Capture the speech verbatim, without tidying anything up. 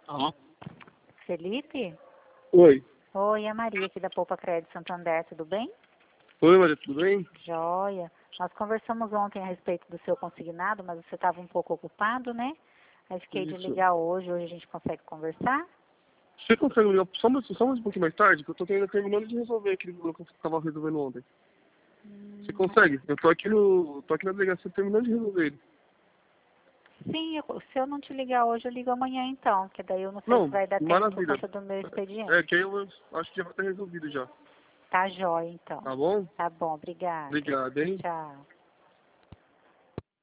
Ah. Felipe? Oi. Oi, é a Maria aqui da Poupa Crédito Santander, tudo bem? Oi, Maria, tudo bem? Joia. Nós conversamos ontem a respeito do seu consignado, mas você estava um pouco ocupado, né? Aí fiquei de Isso. ligar hoje, hoje a gente consegue conversar? Você consegue ligar só mais, só mais um pouquinho mais tarde? Que eu tô ainda terminando de resolver aquele problema que eu tava resolvendo ontem. Hum, Você consegue? Eu tô aqui no. tô aqui na delegacia terminando de resolver ele. sim, eu- se eu não te ligar hoje, eu ligo amanhã então, que daí eu não sei se Não, vai dar tempo por maravilha. conta do meu expediente. É, que aí eu acho que já vai estar resolvido já. Tá jóia então. Tá bom? Tá bom, obrigada. Obrigado, hein? Tchau.